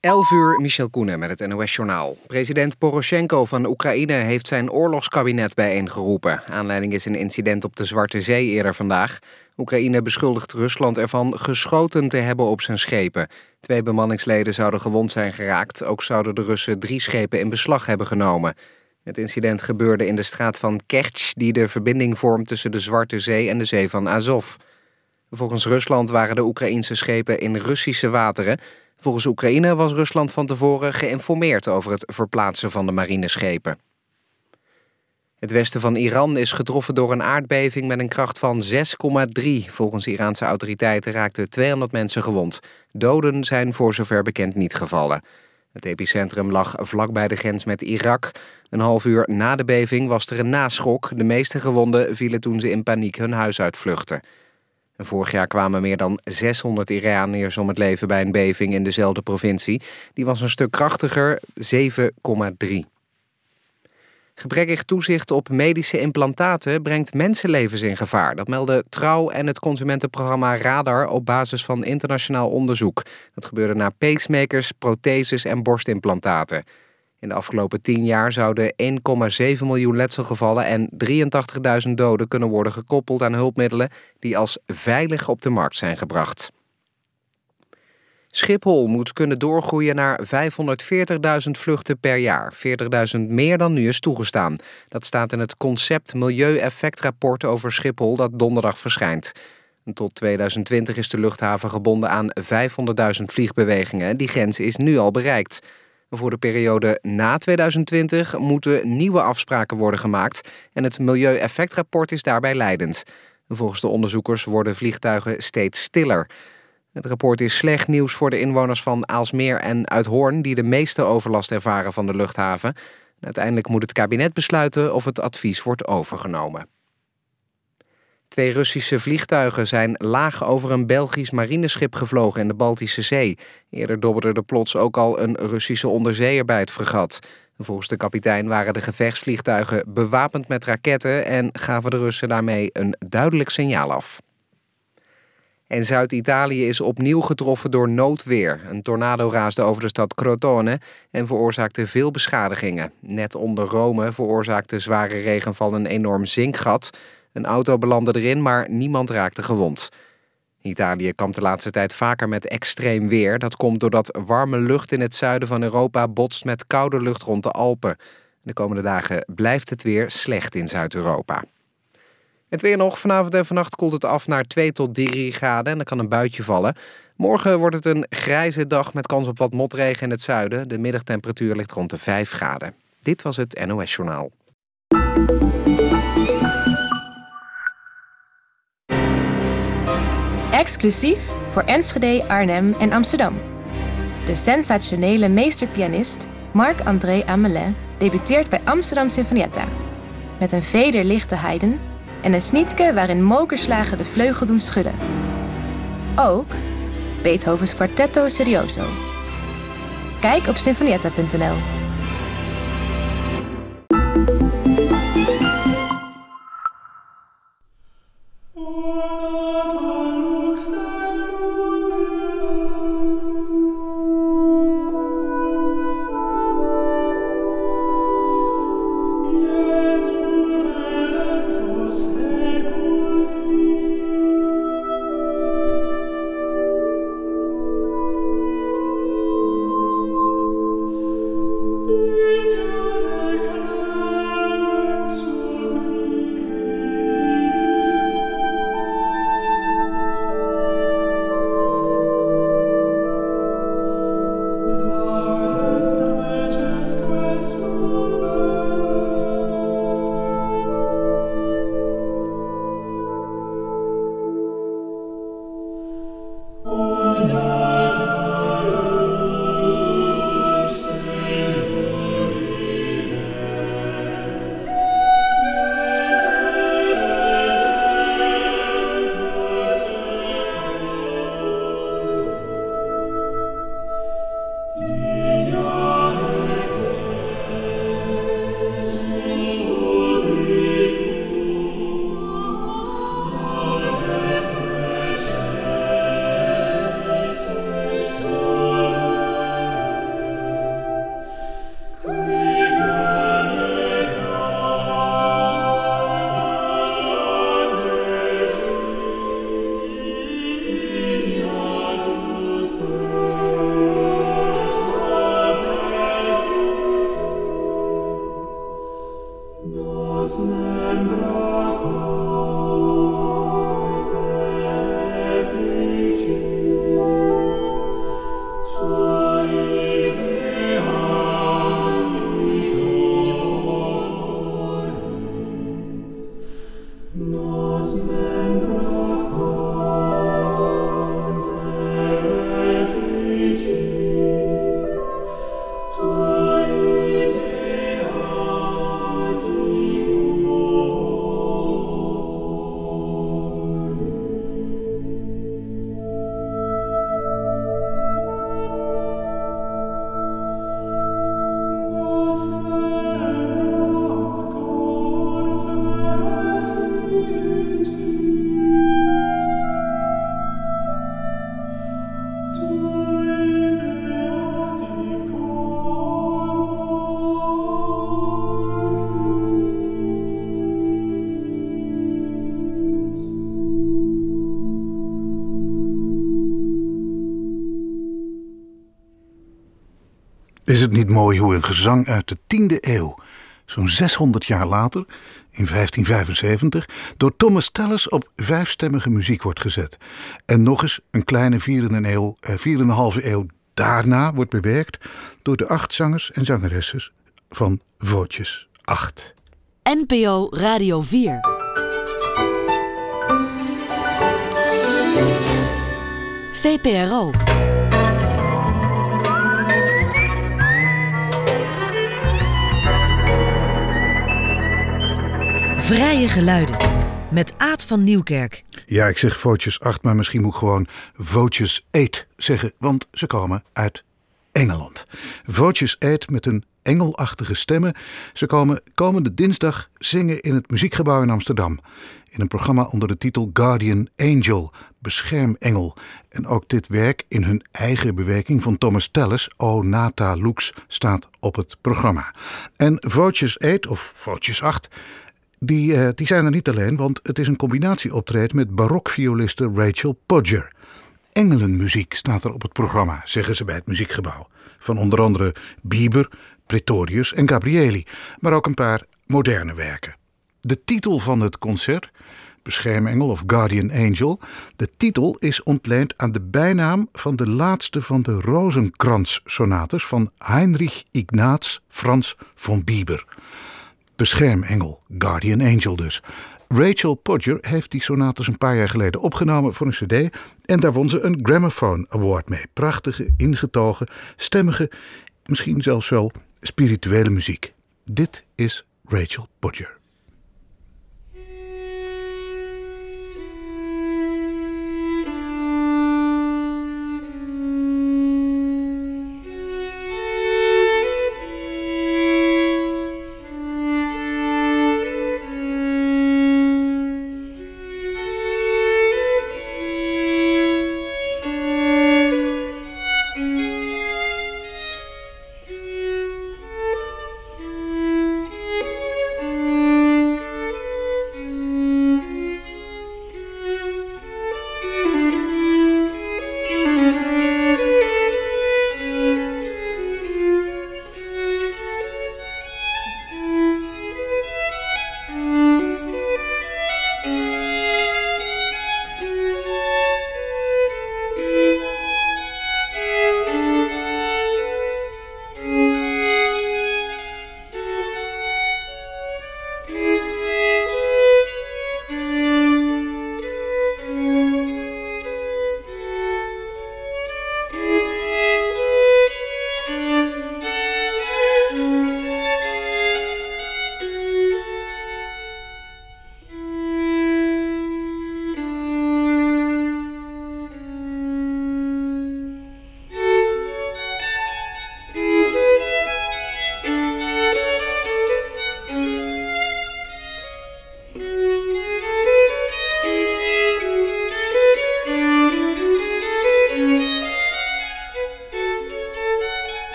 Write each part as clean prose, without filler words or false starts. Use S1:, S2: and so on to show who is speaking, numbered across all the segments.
S1: 11 uur, Michel Koenen met het NOS-journaal. President Poroshenko van Oekraïne heeft zijn oorlogskabinet bijeengeroepen. Aanleiding is een incident op de Zwarte Zee eerder vandaag. Oekraïne beschuldigt Rusland ervan geschoten te hebben op zijn schepen. 2 bemanningsleden zouden gewond zijn geraakt. Ook zouden de Russen 3 schepen in beslag hebben genomen. Het incident gebeurde in de straat van Kertj, die de verbinding vormt tussen de Zwarte Zee en de Zee van Azov. Volgens Rusland waren de Oekraïnse schepen in Russische wateren. Volgens Oekraïne was Rusland van tevoren geïnformeerd over het verplaatsen van de marineschepen. Het westen van Iran is getroffen door een aardbeving met een kracht van 6,3. Volgens Iraanse autoriteiten raakten 200 mensen gewond. Doden zijn voor zover bekend niet gevallen. Het epicentrum lag vlakbij de grens met Irak. Een half uur na de beving was er een naschok. De meeste gewonden vielen toen ze in paniek hun huis uitvluchtten. Vorig jaar kwamen meer dan 600 Iraniërs om het leven bij een beving in dezelfde provincie. Die was een stuk krachtiger, 7,3. Gebrekkig toezicht op medische implantaten brengt mensenlevens in gevaar. Dat melden Trouw en het consumentenprogramma Radar op basis van internationaal onderzoek. Dat gebeurde naar pacemakers, protheses en borstimplantaten. In de afgelopen 10 jaar zouden 1,7 miljoen letselgevallen en 83.000 doden kunnen worden gekoppeld aan hulpmiddelen die als veilig op de markt zijn gebracht. Schiphol moet kunnen doorgroeien naar 540.000 vluchten per jaar, 40.000 meer dan nu is toegestaan. Dat staat in het concept Milieueffectrapport over Schiphol dat donderdag verschijnt. Tot 2020 is de luchthaven gebonden aan 500.000 vliegbewegingen. Die grens is nu al bereikt. Voor de periode na 2020 moeten nieuwe afspraken worden gemaakt en het Milieueffectrapport is daarbij leidend. Volgens de onderzoekers worden vliegtuigen steeds stiller. Het rapport is slecht nieuws voor de inwoners van Aalsmeer en Uithoorn die de meeste overlast ervaren van de luchthaven. Uiteindelijk moet het kabinet besluiten of het advies wordt overgenomen. 2 Russische vliegtuigen zijn laag over een Belgisch marineschip gevlogen in de Baltische Zee. Eerder dobberde er plots ook al een Russische onderzeeër bij het fregat. Volgens de kapitein waren de gevechtsvliegtuigen bewapend met raketten en gaven de Russen daarmee een duidelijk signaal af. En Zuid-Italië is opnieuw getroffen door noodweer. Een tornado raasde over de stad Crotone en veroorzaakte veel beschadigingen. Net onder Rome veroorzaakte zware regenval een enorm zinkgat. Een auto belandde erin, maar niemand raakte gewond. Italië kampt de laatste tijd vaker met extreem weer. Dat komt doordat warme lucht in het zuiden van Europa botst met koude lucht rond de Alpen. De komende dagen blijft het weer slecht in Zuid-Europa. Het weer nog. Vanavond en vannacht koelt het af naar 2 tot 3 graden en er kan een buitje vallen. Morgen wordt het een grijze dag met kans op wat motregen in het zuiden. De middagtemperatuur ligt rond de 5 graden. Dit was het NOS Journaal.
S2: Exclusief voor Enschede, Arnhem en Amsterdam. De sensationele meesterpianist Marc-André Amelin debuteert bij Amsterdam Sinfonietta. Met een vederlichte Haydn en een snietke waarin mokerslagen de vleugel doen schudden. Ook Beethovens Quartetto Serioso. Kijk op sinfonietta.nl.
S3: Is het niet mooi hoe een gezang uit de 10e eeuw, zo'n 600 jaar later, in 1575, door Thomas Tallis op 5-stemmige muziek wordt gezet. En nog eens een kleine 4,5 eeuw daarna wordt bewerkt door de 8 zangers en zangeressen van Woutjes 8.
S4: NPO Radio 4. VPRO. Vrije geluiden. Met Aad van Nieuwkerk.
S3: Ja, ik zeg Woutjes 8, maar misschien moet ik gewoon Woutjes 8 zeggen, want ze komen uit Engeland. Woutjes 8 met een engelachtige stemmen. Ze komen komende dinsdag zingen in het Muziekgebouw in Amsterdam. In een programma onder de titel Guardian Angel, beschermengel. En ook dit werk in hun eigen bewerking van Thomas Tallis, O Nata Lux, staat op het programma. En Woutjes 8 of Woutjes 8... Die zijn er niet alleen, want het is een combinatieoptreden met barokvioliste Rachel Podger. Engelenmuziek staat er op het programma, zeggen ze bij het Muziekgebouw. Van onder andere Bieber, Pretorius en Gabrieli, maar ook een paar moderne werken. De titel van het concert, Beschermengel of Guardian Angel, de titel is ontleend aan de bijnaam van de laatste van de Rozenkrantz-sonates van Heinrich Ignaz Franz von Bieber. Beschermengel, Guardian Angel dus. Rachel Podger heeft die sonates een paar jaar geleden opgenomen voor een cd en daar won ze een Gramophone Award mee. Prachtige, ingetogen, stemmige, misschien zelfs wel spirituele muziek. Dit is Rachel Podger.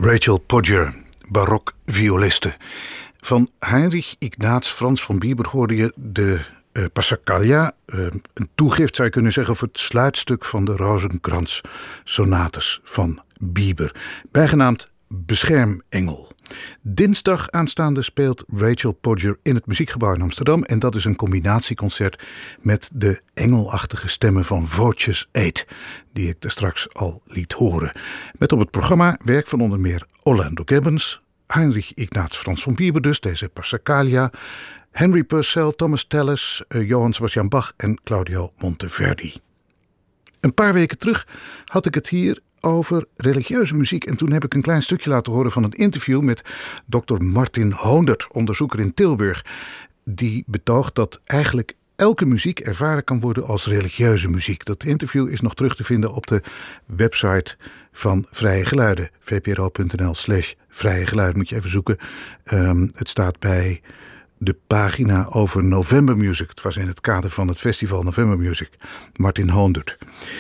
S3: Rachel Podger, barok-violiste. Van Heinrich Ignaz Franz von Bieber hoorde je de Passacaglia, een toegift zou je kunnen zeggen voor het sluitstuk van de Rozenkrantz-sonates van Bieber, bijgenaamd Beschermengel. Dinsdag aanstaande speelt Rachel Podger in het Muziekgebouw in Amsterdam en dat is een combinatieconcert met de engelachtige stemmen van Voces 8, die ik er straks al liet horen. Met op het programma werk van onder meer Orlando Gibbons, Heinrich Ignaz Franz von Bieber dus, deze Passacaglia, Henry Purcell, Thomas Tallis, Johann Sebastian Bach en Claudio Monteverdi. Een paar weken terug had ik het hier over religieuze muziek en toen heb ik een klein stukje laten horen van een interview met Dr. Martin Hoondert, onderzoeker in Tilburg, die betoogt dat eigenlijk elke muziek ervaren kan worden als religieuze muziek. Dat interview is nog terug te vinden op de website van Vrije Geluiden, vpro.nl/Vrije Geluiden. Moet je even zoeken. Het staat bij de pagina over November Music. Het was in het kader van het festival November Music. Martin Hoondert.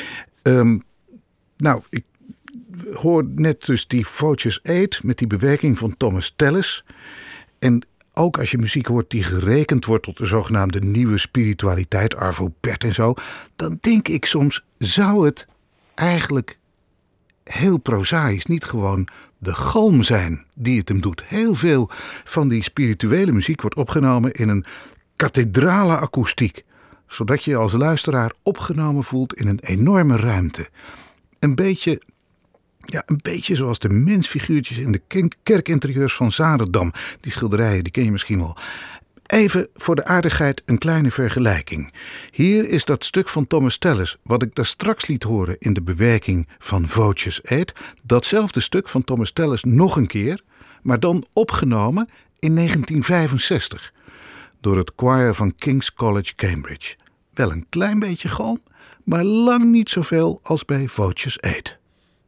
S3: Ik hoor net dus die Voces 8 met die bewerking van Thomas Tallis. En ook als je muziek hoort die gerekend wordt tot de zogenaamde nieuwe spiritualiteit, Arvo Pärt en zo, dan denk ik soms, zou het eigenlijk heel prozaïs niet gewoon de galm zijn die het hem doet. Heel veel van die spirituele muziek wordt opgenomen in een kathedrale akoestiek, zodat je als luisteraar opgenomen voelt in een enorme ruimte. Een beetje zoals de mensfiguurtjes in de kerkinterieurs van Zaandam. Die schilderijen, die ken je misschien wel. Even voor de aardigheid een kleine vergelijking. Hier is dat stuk van Thomas Tallis, wat ik daar straks liet horen in de bewerking van Voces 8. Datzelfde stuk van Thomas Tallis nog een keer, maar dan opgenomen in 1965. Door het choir van King's College, Cambridge. Wel een klein beetje galm, maar lang niet zoveel als bij Voces 8.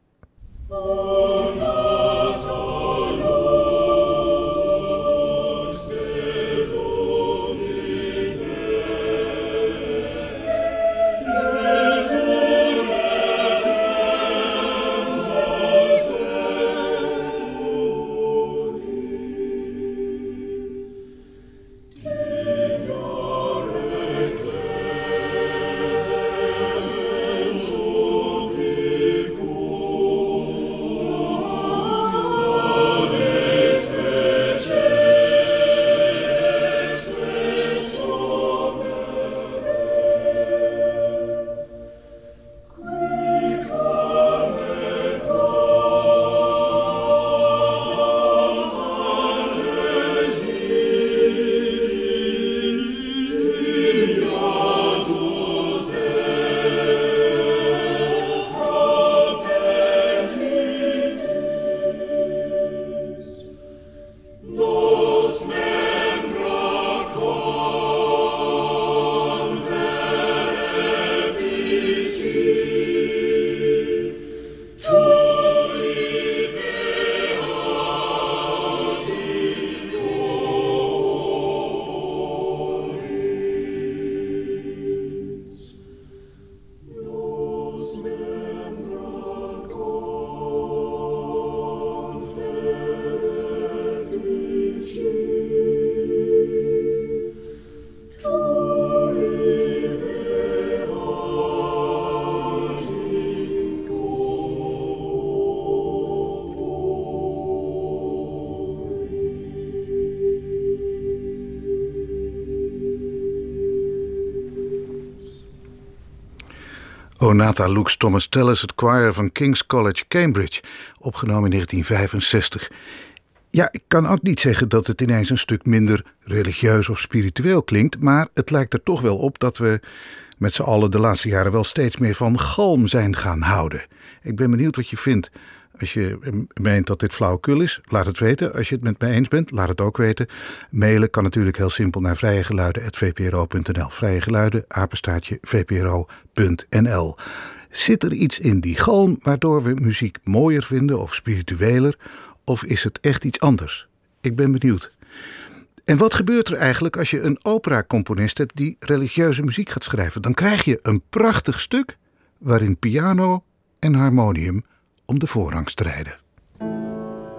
S3: Onata Lux Thomas Tallis, het choir van King's College, Cambridge, opgenomen in 1965. Ja, ik kan ook niet zeggen dat het ineens een stuk minder religieus of spiritueel klinkt, maar het lijkt er toch wel op dat we met z'n allen de laatste jaren wel steeds meer van galm zijn gaan houden. Ik ben benieuwd wat je vindt. Als je meent dat dit flauwekul is, laat het weten. Als je het met mij eens bent, laat het ook weten. Mailen kan natuurlijk heel simpel naar vrijegeluiden@vpro.nl. Vrijegeluiden, _vpro.nl. Zit er iets in die galm waardoor we muziek mooier vinden of spiritueler? Of is het echt iets anders? Ik ben benieuwd. En wat gebeurt er eigenlijk als je een operacomponist hebt die religieuze muziek gaat schrijven? Dan krijg je een prachtig stuk waarin piano en harmonium om de voorrang strijden.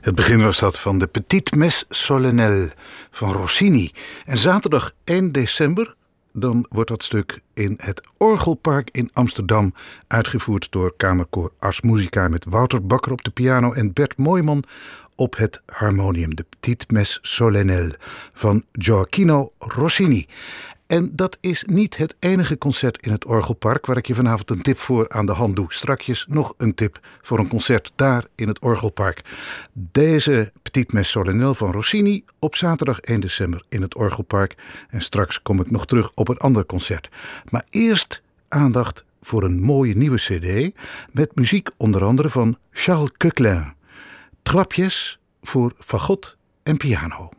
S3: Het begin was dat van de Petite Messe Solennelle van Rossini. En zaterdag 1 december, dan wordt dat stuk in het Orgelpark in Amsterdam uitgevoerd door Kamerkoor Ars Musica met Wouter Bakker op de piano en Bert Mooijman op het harmonium. De Petite Messe Solennelle van Gioacchino Rossini. En dat is niet het enige concert in het Orgelpark waar ik je vanavond een tip voor aan de hand doe. Strakjes nog een tip voor een concert daar in het Orgelpark. Deze Petite Messe Solennelle van Rossini op zaterdag 1 december in het Orgelpark. En straks kom ik nog terug op een ander concert. Maar eerst aandacht voor een mooie nieuwe cd met muziek onder andere van Charles Koechlin. Trois pièces voor fagot en piano.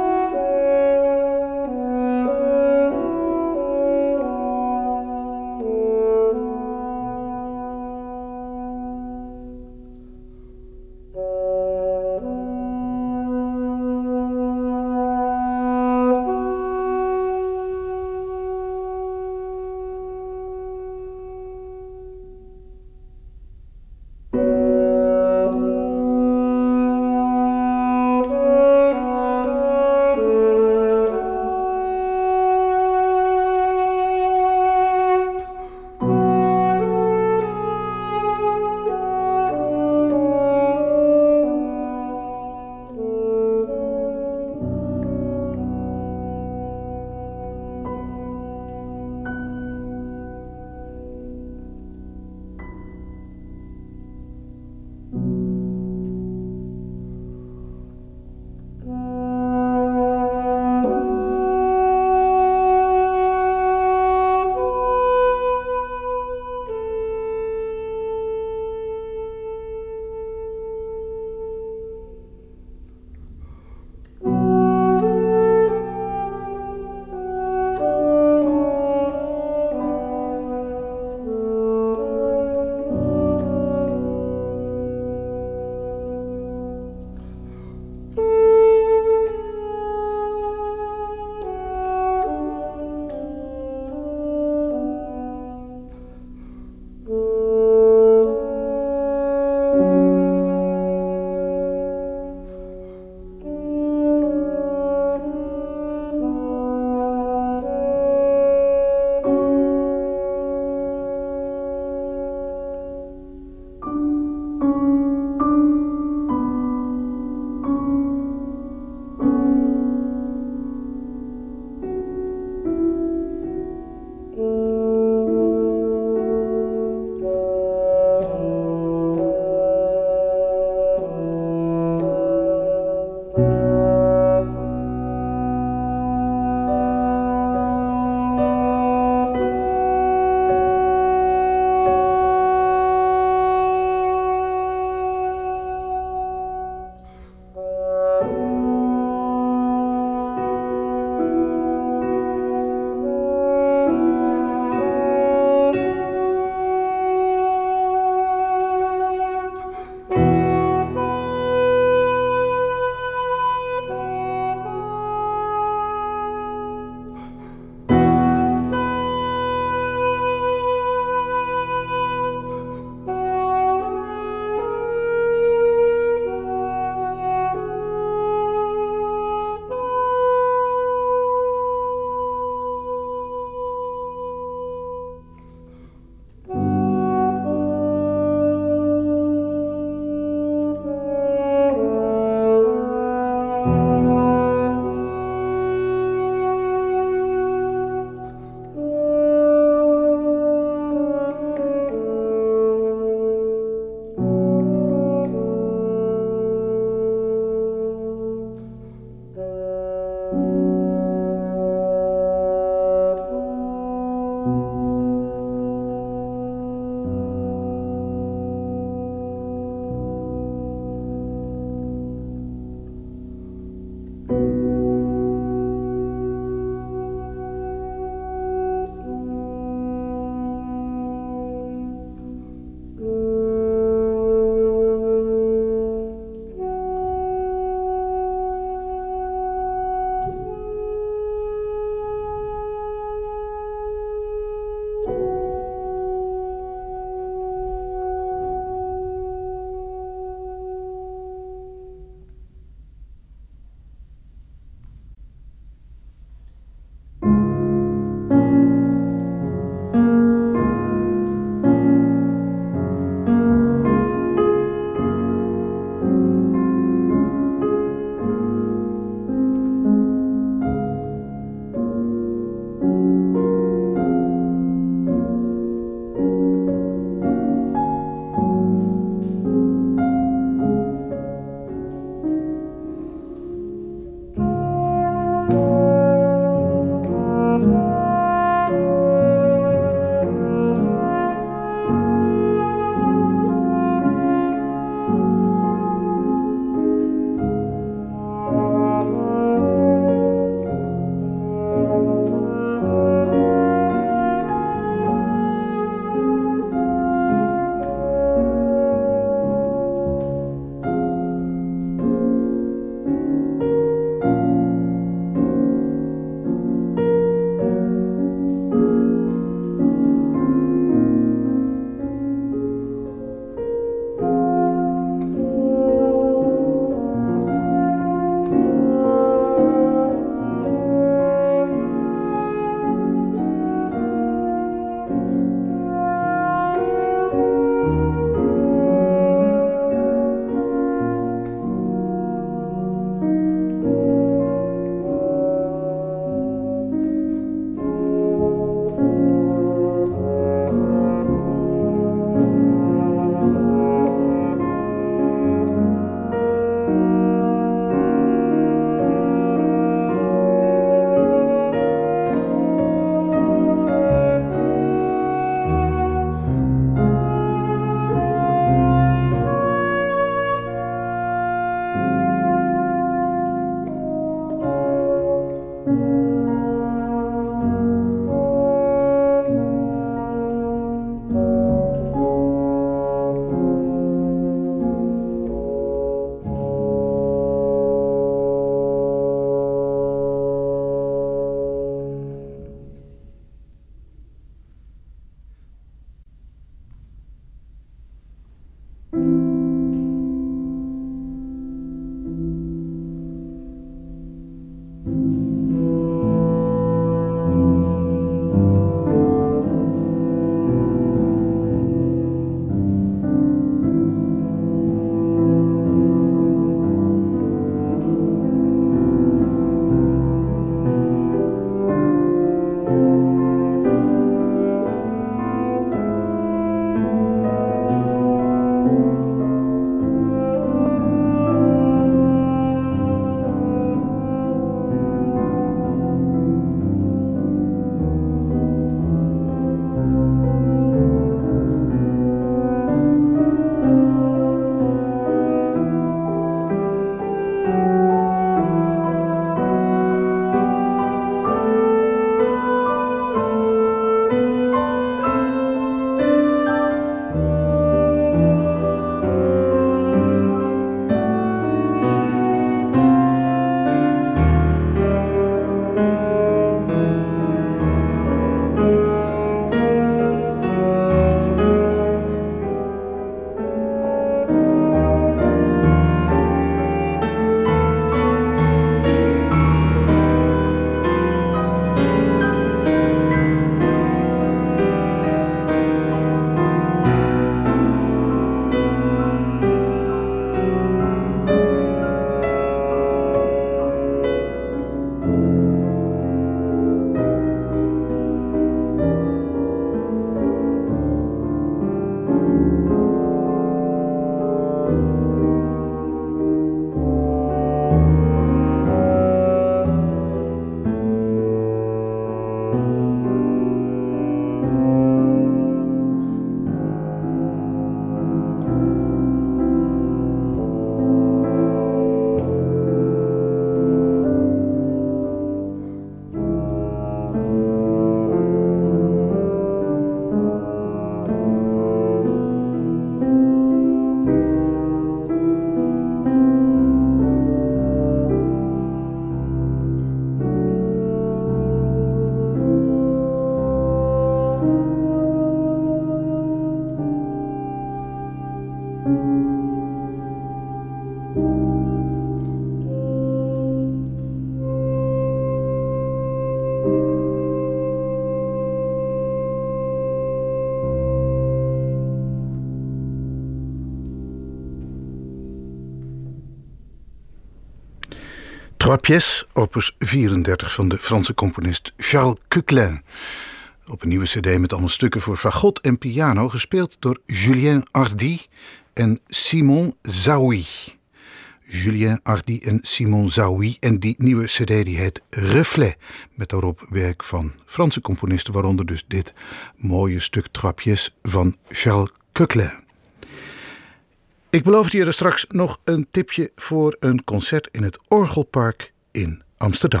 S3: Trois pièces, opus 34 van de Franse componist Charles Coquelin. Op een nieuwe cd met allemaal stukken voor fagot en piano, gespeeld door Julien Hardy en Simon Zaoui. Julien Hardy en Simon Zaoui. En die nieuwe cd die heet Reflet, met daarop werk van Franse componisten, waaronder dus dit mooie stuk Trois pièces van Charles Coquelin. Ik beloofde je er straks nog een tipje voor een concert in het Orgelpark in Amsterdam.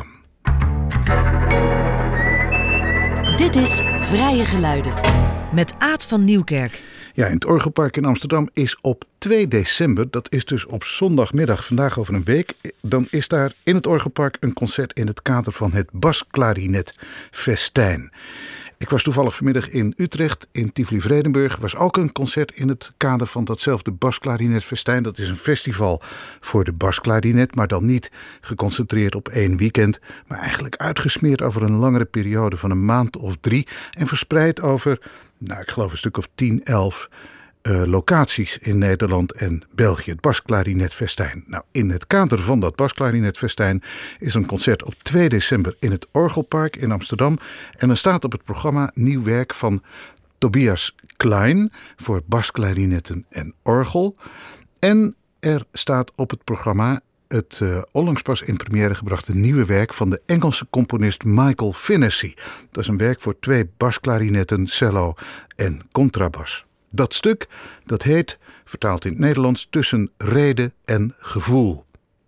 S4: Dit is Vrije Geluiden met Aad van Nieuwkerk.
S3: Ja, in het Orgelpark in Amsterdam is op 2 december, dat is dus op zondagmiddag, vandaag over een week, dan is daar in het Orgelpark een concert in het kader van het Basklarinet-festijn. Ik was toevallig vanmiddag in Utrecht, in Tivoli-Vredenburg. Was ook een concert in het kader van datzelfde Basklarinet-festijn. Dat is een festival voor de basklarinet, maar dan niet geconcentreerd op 1 weekend, maar eigenlijk uitgesmeerd over een langere periode van een maand of 3 en verspreid over, ik geloof een stuk of 10, 11 locaties in Nederland en België. Het Basklarinet-festijn. Nou, in het kader van dat Basklarinet-festijn is een concert op 2 december in het Orgelpark in Amsterdam. En dan staat op het programma nieuw werk van Tobias Klein voor basklarinetten en orgel. En er staat op het programma het onlangs pas in première gebrachte nieuwe werk van de Engelse componist Michael Finnessy. Dat is een werk voor 2 basklarinetten, cello en contrabas. Dat stuk, dat heet, vertaald in het Nederlands, Tussen rede en gevoel.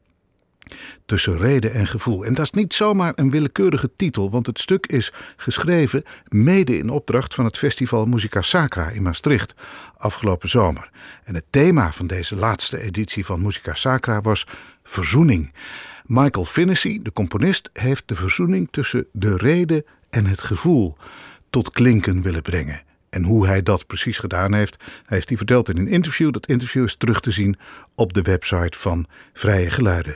S3: Tussen rede en gevoel. En dat is niet zomaar een willekeurige titel, want het stuk is geschreven mede in opdracht van het festival Musica Sacra in Maastricht afgelopen zomer. En het thema van deze laatste editie van Musica Sacra was verzoening. Michael Finnessy, de componist, heeft de verzoening tussen de rede en het gevoel tot klinken willen brengen. En hoe hij dat precies gedaan heeft hij verteld in een interview. Dat interview is terug te zien op de website van Vrije Geluiden.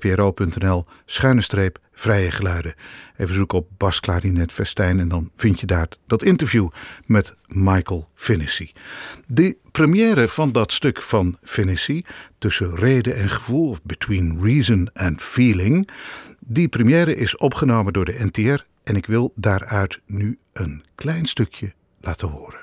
S3: vpro.nl/Vrije Geluiden. Even zoeken op Basklarinet-festijn en dan vind je daar dat interview met Michael Finnessy. De première van dat stuk van Finnessy, Tussen rede en gevoel, of Between Reason and Feeling, die première is opgenomen door de NTR en ik wil daaruit nu een klein stukje laten horen.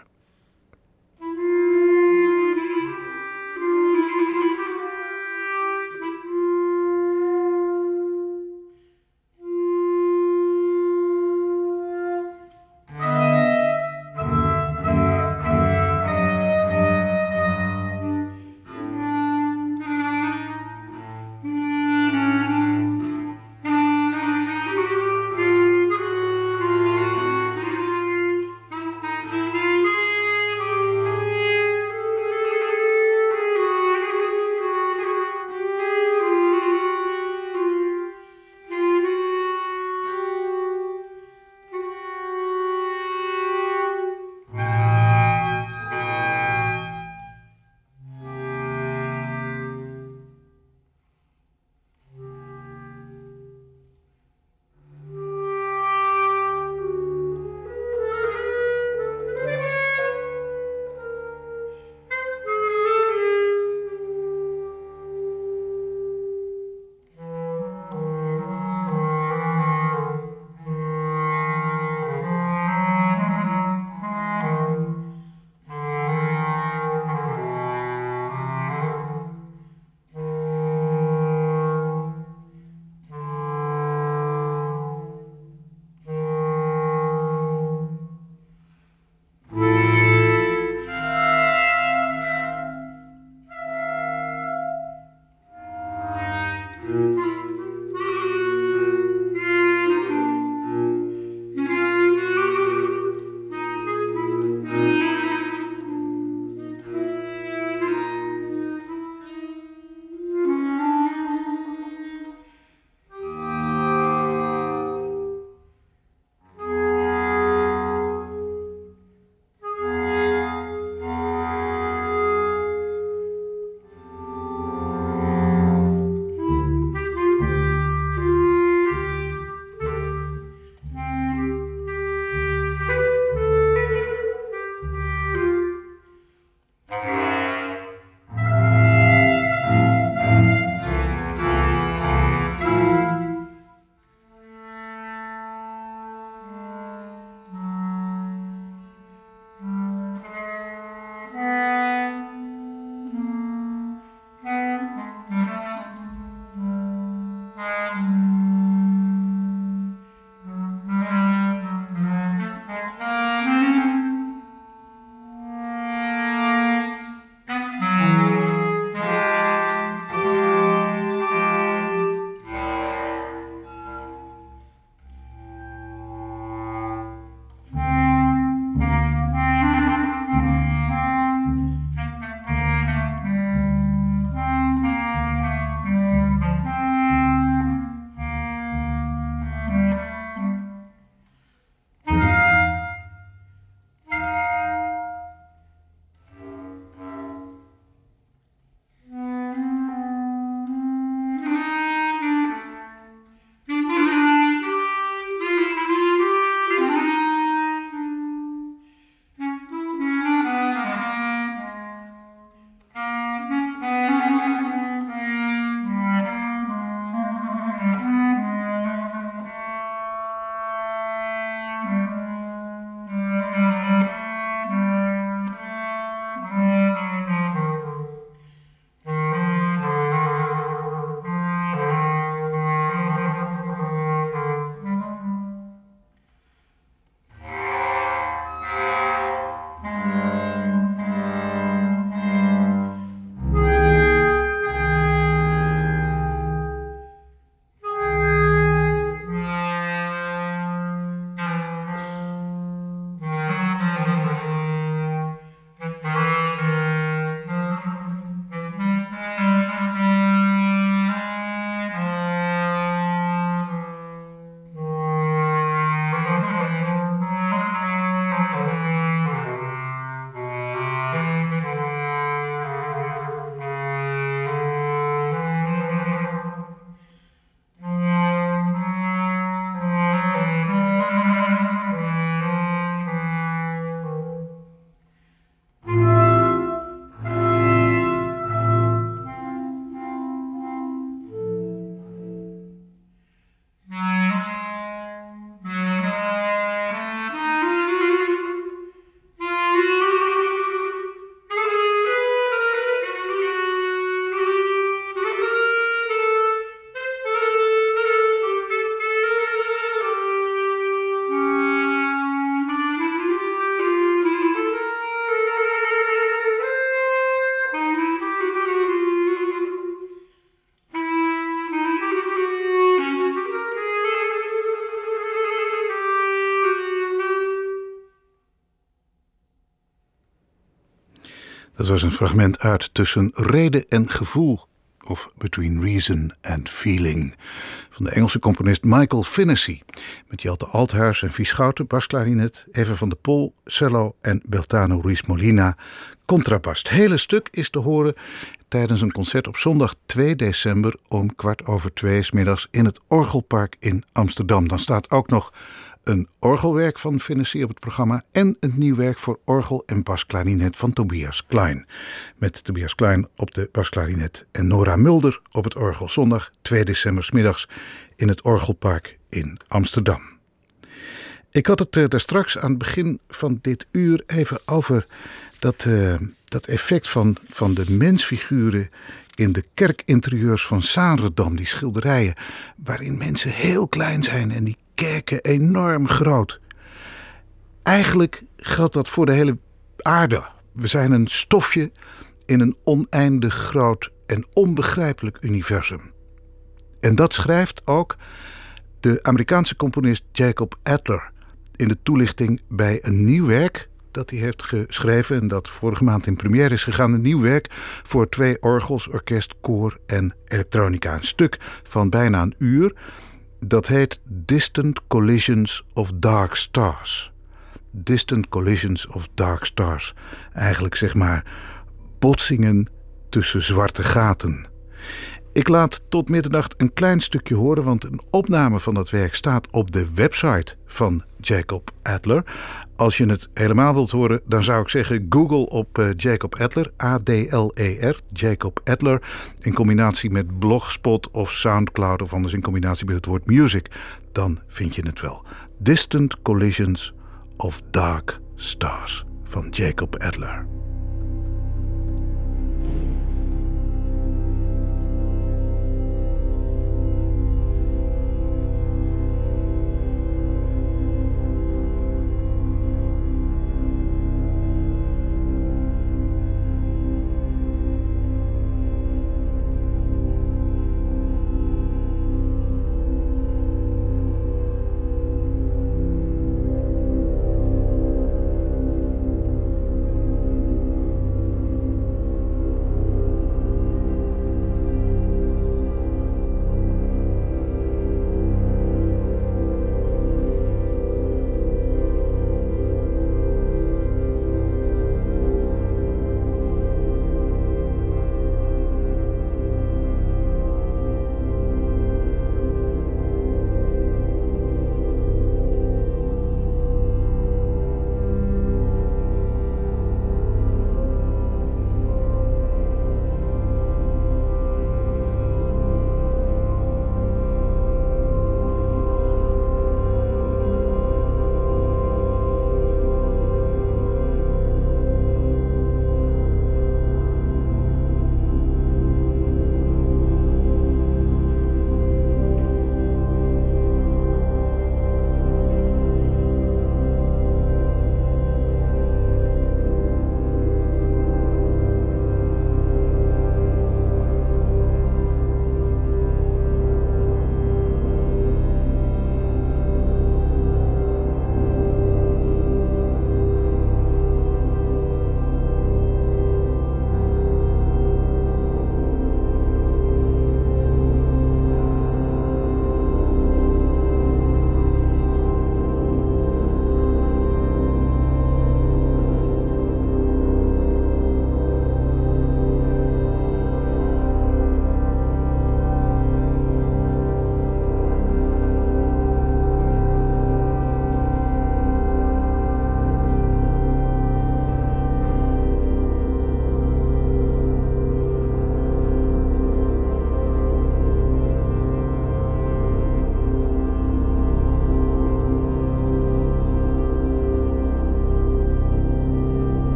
S3: Dat was een fragment uit Tussen Rede en Gevoel, of Between Reason and Feeling, van de Engelse componist Michael Finnessy, met Jelte Althuis en Vie Schouten, basklarinet, Eva van der Pol, cello en Beltano Ruiz Molina, contrabas. Het hele stuk is te horen tijdens een concert op zondag 2 december om 2:15 middags in het Orgelpark in Amsterdam. Dan staat ook nog een orgelwerk van Finnessy op het programma en een nieuw werk voor orgel en basklarinet van Tobias Klein. Met Tobias Klein op de basklarinet en Nora Mulder op het orgel. Zondag 2 december 's middags in het Orgelpark in Amsterdam. Ik had het daar straks aan het begin van dit uur even over dat effect van de mensfiguren in de kerkinterieurs van Zaandam, die schilderijen waarin mensen heel klein zijn en die kerken enorm groot. Eigenlijk geldt dat voor de hele aarde. We zijn een stofje in een oneindig groot en onbegrijpelijk universum. En dat schrijft ook de Amerikaanse componist Jacob Adler in de toelichting bij een nieuw werk dat hij heeft geschreven en dat vorige maand in première is gegaan. Een nieuw werk voor 2 orgels, orkest, koor en elektronica. Een stuk van bijna een uur. Dat heet Distant Collisions of Dark Stars. Distant Collisions of Dark Stars. Eigenlijk zeg maar botsingen tussen zwarte gaten. Ik laat tot middernacht een klein stukje horen, want een opname van dat werk staat op de website van Jacob Adler. Als je het helemaal wilt horen, dan zou ik zeggen Google op Jacob Adler, A-D-L-E-R, Jacob Adler, in combinatie met Blogspot of Soundcloud of anders in combinatie met het woord music. Dan vind je het wel. Distant Collisions of Dark Stars van Jacob Adler.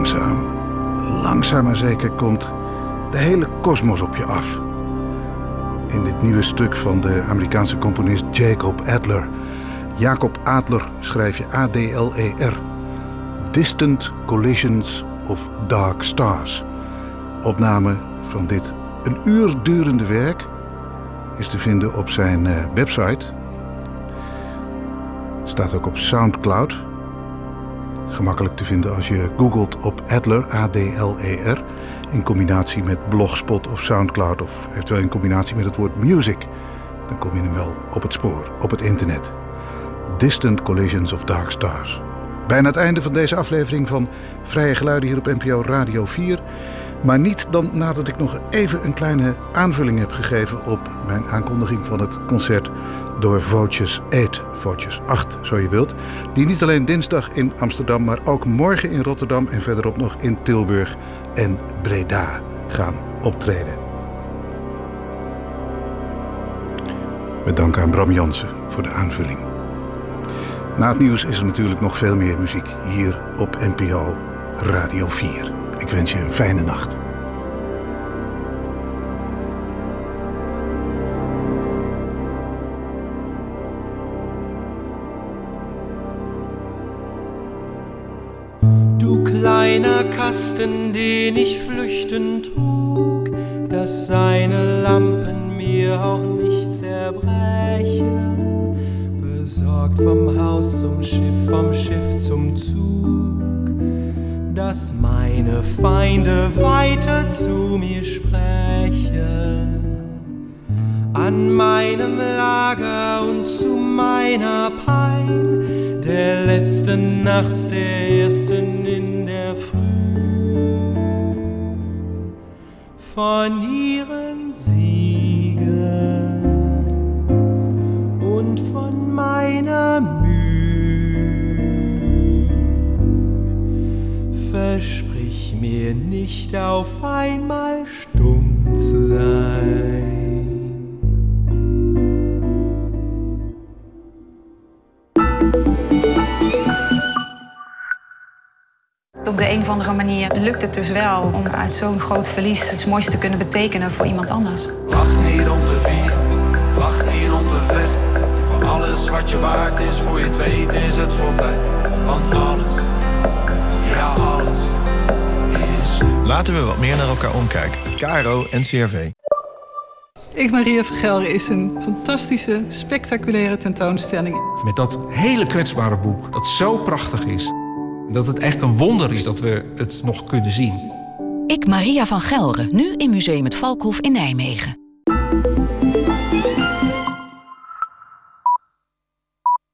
S3: langzaam maar zeker komt de hele kosmos op je af. In dit nieuwe stuk van de Amerikaanse componist Jacob Adler. Jacob Adler schrijf je A-D-L-E-R. Distant Collisions of Dark Stars. Opname van dit een uur durende werk is te vinden op zijn website. Het staat ook op Soundcloud. Gemakkelijk te vinden als je googelt op Adler, A-D-L-E-R... in combinatie met Blogspot of Soundcloud... of eventueel in combinatie met het woord music. Dan kom je hem wel op het spoor, op het internet. Distant Collisions of Dark Stars. Bijna het einde van deze aflevering van Vrije Geluiden hier op NPO Radio 4... maar niet dan nadat ik nog even een kleine aanvulling heb gegeven... op mijn aankondiging van het concert door Voces 8, Voces 8 zo je wilt... die niet alleen dinsdag in Amsterdam, maar ook morgen in Rotterdam... en verderop nog in Tilburg en Breda gaan optreden. Met dank aan Bram Jansen voor de aanvulling. Na het nieuws is er natuurlijk nog veel meer muziek hier op NPO Radio 4. Ik wens je een fijne nacht.
S5: Du kleiner Kasten, den ich flüchtend trug, dass seine Lampen mir auch nicht zerbrechen. Besorgt vom Haus zum Schiff, vom Schiff zum Zug, dass meine Feinde weiter zu mir sprechen. An meinem Lager und zu meiner Pein, der letzten Nacht, der ersten in der Früh, von ihren Siegen und von meiner Mühe. Versprich mir nicht auf einmal stumm zu sein.
S6: Op de een of andere manier lukt het dus wel om uit zo'n groot verlies het mooiste te kunnen betekenen voor iemand anders.
S7: Wacht niet om te vieren, wacht niet om te vechten. Voor alles wat je waard is, voor je het weet is het voorbij. Want alles, ja alles, is nu.
S8: Laten we wat meer naar elkaar omkijken. KRO NCRV.
S9: Ik Maria van Gelre is een fantastische, spectaculaire tentoonstelling.
S10: Met dat hele kwetsbare boek, dat zo prachtig is... dat het echt een wonder is dat we het nog kunnen zien.
S4: Ik Maria van Gelre, nu in Museum het Valkhof in Nijmegen.